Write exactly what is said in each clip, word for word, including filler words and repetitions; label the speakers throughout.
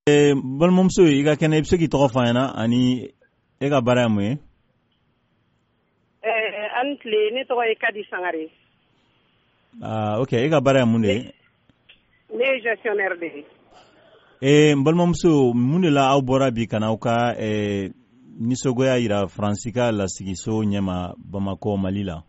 Speaker 1: Eh, balimamuso i ka kɛnɛ i bɛ se k'i tɔgɔ fɔ an ɲɛna ani e ka baara ye mun ye?
Speaker 2: Eh, an tile ne tɔgɔ ye Kadi Sangare.
Speaker 1: Ah, ok, e ka baara ye mun de ye?
Speaker 2: Ne ye gestionnaire de ye.
Speaker 1: Eh, n balimamuso mun de la aw bɔra bi ka na aw ka eh, nisɔngoya yira Faransi ka lasigiso ɲɛma Bamako, Mali la?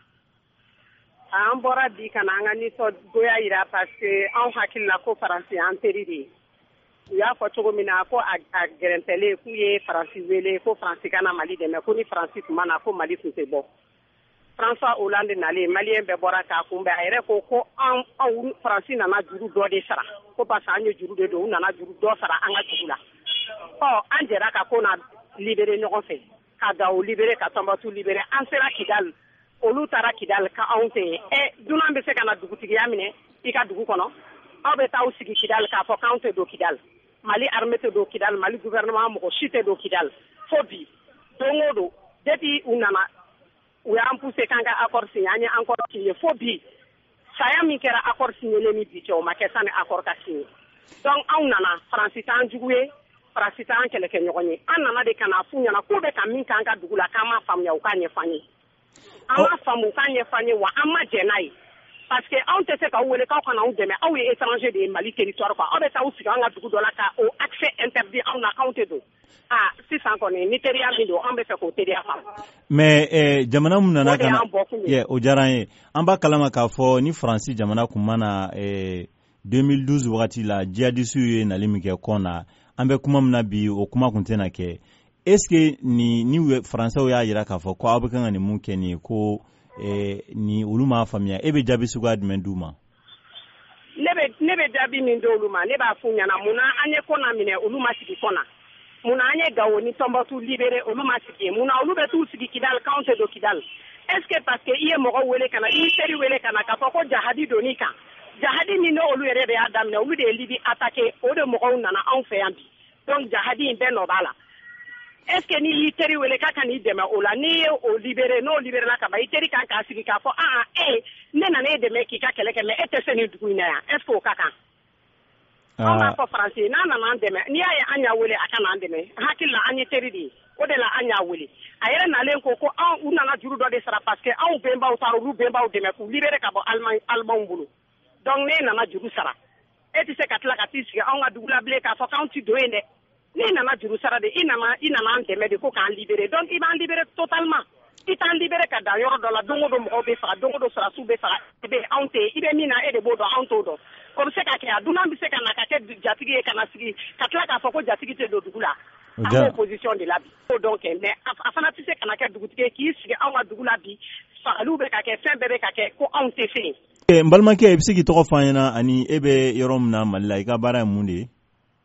Speaker 2: An bɔra bi ka na an ka nisɔngoya yira parce que anw hakili la ko Faransi an teri de ye. U y'a fɔ cogo min na ko a gɛrɛntɛlen k'u ye Faransi wele ko Faransi ka na Mali dɛmɛ ko ni Faransi tun ma na ko Mali tun tɛ bɔ. François Hollande nalen Malien bɛɛ bɔra k'a kunbɛn a yɛrɛ ko ko an anw Faransi nana juru dɔ de sara ko parce que an ye juru de don u nana juru dɔ sara an ka juru la. Ɔ an jɛra ka ko na libéré ɲɔgɔn fɛ ka Gao libéré ka Tɔnbukutu libéré an sera Kidal olu taara Kidal ka anw tɛ yen ɛ dunan bɛ se ka na dugutigiya minɛ i ka dugu kɔnɔ aw bɛ taa aw sigi Kidal k'a fɔ k'anw tɛ don Kidal Mali armée tɛ don Kidal Mali gouvernement mɔgɔ si tɛ don Kidal fo bi don o don depuis u nana u y'an poussé k'an ka accord signé an ye accord signé fo bi saya min kɛra accord signé ni bi cɛ o ma kɛ sani accord ka signé donc anw nana Faransi t'an jugu ye Faransi t'an kɛlɛkɛɲɔgɔn ye an nana de ka na f'u ɲɛna k'u bɛ ka min k'an ka dugu la k'an m'a faamuya u k'a ɲɛf'an ye an m'a faamu u k'a ɲɛf'an ye wa an ma jɛn n'a ye parce que anw tɛ se k'aw wele k'aw kana anw dɛmɛ aw ye étranger de ye Mali territoire quoi aw bɛ taa aw sigi an ka dugu dɔ la ka o accès interdit anw na k'anw tɛ don ah sisan kɔni ni teriya min don an bɛ fɛ k'o teriya faamu.
Speaker 1: mais eh, jamana mun nana ka na yeah, o diyara an ye an b'a kalama k'a fɔ ni Faransi jamana kun mana eh, deux mille douze wagati la djihadistes ye nali min kɛ kɔn na an bɛ kuma min na bi o kuma kun tɛna kɛ est ce que ni ni Faransɛw y'a jira k'a fɔ ko aw bɛ kan ka nin mun kɛ nin ye ko eh, ni olu m'a faamuya e bɛ jaabi suguya jumɛn d'u ma?
Speaker 2: ne bɛ ne bɛ jaabi min d'olu ma ne b'a f'u ɲɛna mun na an ye ko na minɛ olu ma sigi kɔn na mun na an ye Gao ni Tɔnbukutu libéré olu ma sigi mun na olu bɛ t'u sigi Kidal k'anw tɛ don Kidal est ce que parce que i ye mɔgɔ wele ka na i teri wele ka na k'a fɔ ko jahadi donn'i kan jahadi min n'olu yɛrɛ de y'a daminɛ olu de ye Libi attaqué o de mɔgɔw nana anw fɛ yan bi donc jahadi in bɛɛ nɔ b'a la est ce que ni y'i teri wele k'a ka n'i dɛmɛ o la n'i ye o libéré n'o libéré la ka ban i teri kan k'a sigi k'a fɔ ah e ne nana e dɛmɛ k'i ka kɛlɛ kɛ mais e tɛ se nin dugu in na yan est ce que o ka kan an b'a fɔ Faransi n'a nana an dɛmɛ n'i y'a ye an y'a wele a ka na an dɛmɛ hakili la an ye teri de ye o de la an y'a wele a yɛrɛ nalen ko ko anw u nana juru dɔ de sara parce que anw bɛnbaw taara olu bɛnbaw dɛmɛ k'u libéré ka bɔ Alimanw bolo donc n'e nana juru sara e tɛ se ka tila ka t'i sigi anw ka dugu la bilen k'a fɔ k'anw tɛ don yen dɛ n'i nana juru sara de i nana i nana an dɛmɛ de ko k'an libéré donc i b'an libéré totalement i t'an libéré ka dan yɔrɔ dɔ la don o don mɔgɔw bɛ faga don o don sɔrɔdasiw bɛ faga i bɛ anw tɛ i bɛ min na e de b'o dɔn anw t'o dɔn o bɛ se ka kɛ a dunan bɛ se ka na ka kɛ jatigi ye ka na sigi ka tila k'a fɔ ko jatigi tɛ don dugu la an b'o position de la bi o dɔn kɛ mais a fana tɛ se ka na kɛ dugutigi ye k'i sigi anw ka dugu la bi fagaliw bɛ ka kɛ fɛn bɛɛ bɛ ka kɛ ko anw tɛ se yen.
Speaker 1: n balimakɛ i bɛ se k'i tɔgɔ fɔ an ɲɛna ani e bɛ yɔrɔ min na Mali la i ka baara ye mun de ye?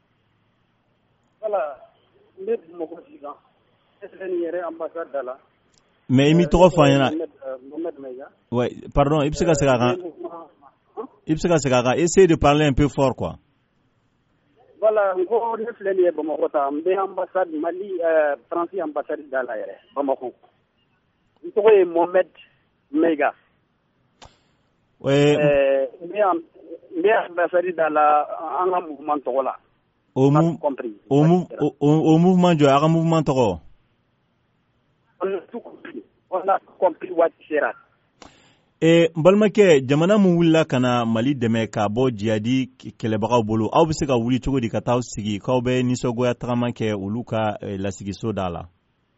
Speaker 3: Voilà, n bɛ Bamakɔ sisan S N yɛrɛ ambassade da la.
Speaker 1: mais i m'i tɔgɔ fɔ an ɲɛna.
Speaker 3: Mohamed Maïga.
Speaker 1: ouais pardon i bɛ se ka segin a kan i bɛ se ka segin a kan essaye de parler un peu fort quoi.
Speaker 3: Voilà, n ko ne filɛ nin ye Bamakɔ ta n bɛ ambassade Mali Faransi ambassade da la yɛrɛ Bamakɔ n tɔgɔ ye Mohamed Maïga.
Speaker 1: ouais
Speaker 3: n bɛ ambassade da la an ka mouvement tɔgɔ la.
Speaker 1: o o mouvement jɔ a ka mouvement tɔgɔ?
Speaker 3: on a tout compris on a compris waati sera.
Speaker 1: Eh, n balimakɛ jamana mun wulila ka na Mali dɛmɛ ka bɔ jihadi kɛlɛbagaw bolo aw bɛ se ka wuli cogo di ka taa sigi k'aw bɛ nisɔngoya tagama kɛ olu ka eh, lasigiso da la?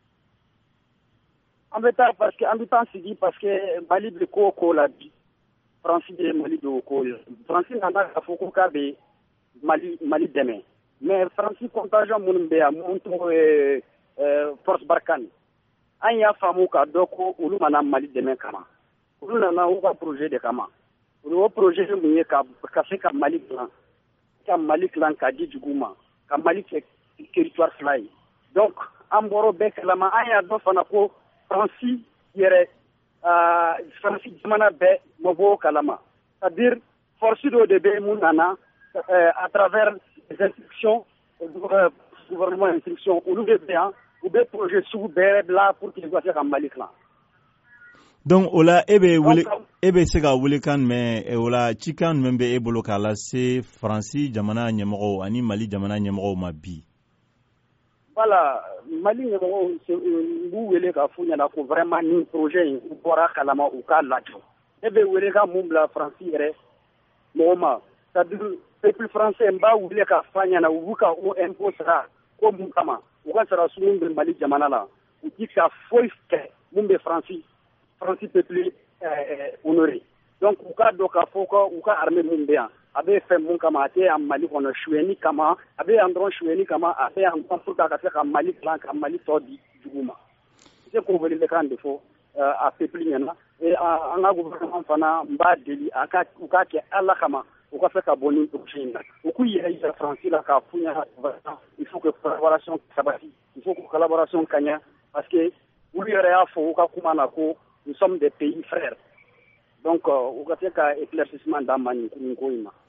Speaker 3: an bɛ taa parce que an bɛ taa sigi parce que Mali bɛ ko o ko la bi Faransi ye Mali don o ko la Faransi nana k'a fɔ ko k'a bɛ Mali Mali dɛmɛ mais Faransi contingent minnu bɛ yan mun tɔgɔ ye force Barkhane an y'a faamu k'a dɔn ko olu mana Mali dɛmɛ kama olu nana u ka projet de kama olu o projet mun ye ka ka se ka Mali dilan ka Mali dilan ka di dugu ma ka Mali kɛ territoire fila ye donc an bɔra bɛɛ kalama an y'a dɔn fana ko Faransi yɛrɛ Faransi jamana bɛɛ ma bɔ o kalama c'est-à-dire force dɔ de bɛ mun nana à travers les instructions gouvernement instructions olu de bɛ yan u bɛ projet sugu bɛɛ bila pour qu'ils soient ka Mali dilan.
Speaker 1: donc o la e bɛ wele e bɛ se ka welekan mɛn o la cikan jumɛn bɛ e bolo k'a lase Faransi jamana ɲɛmɔgɔw ani Mali jamana ɲɛmɔgɔw ma bi.
Speaker 3: Voilà, Mali ɲɛmɔgɔw n b'u wele k'a f'u ɲɛna ko vraiment nin projet in u bɔra kalama u k'a lajɔ. E bɛ welekan mun bila Faransi yɛrɛ mɔgɔ ma, c'est-à-dire peuple français n b'a wele k'a f'a ɲɛna u b'u ka o impôt sara ko mun kama u ka sara sugu bɛ Mali jamana la u ti ka foyi kɛ mun bɛ Faransi Faransi peuple honoré. Donc u k'a dɔn k'a fɔ ko u ka armée mun bɛ yan a bɛ fɛn mun kama a tɛ yan Mali kɔnɔ suyɛni kama a bɛ yan dɔrɔn suyɛni kama a bɛ yan pour que a ka se ka Mali dilan ka Mali tɔ di jugu ma. C'est k'o welekan de fɔ a peuple ɲɛna et an ka gouvernement fana n b'a deli a ka u k'a kɛ Ala kama u ka se ka bɔ nin projet in na u k'u yɛrɛ yira Faransi la k'a f'u ɲɛna il faut que collaboration sabati il faut que collaboration ka ɲɛ parce que olu yɛrɛ y'a fɔ u ka kuma na ko nous sommes des pays frères donc u ka se ka éclaircissement d'an ma nin ko in ma.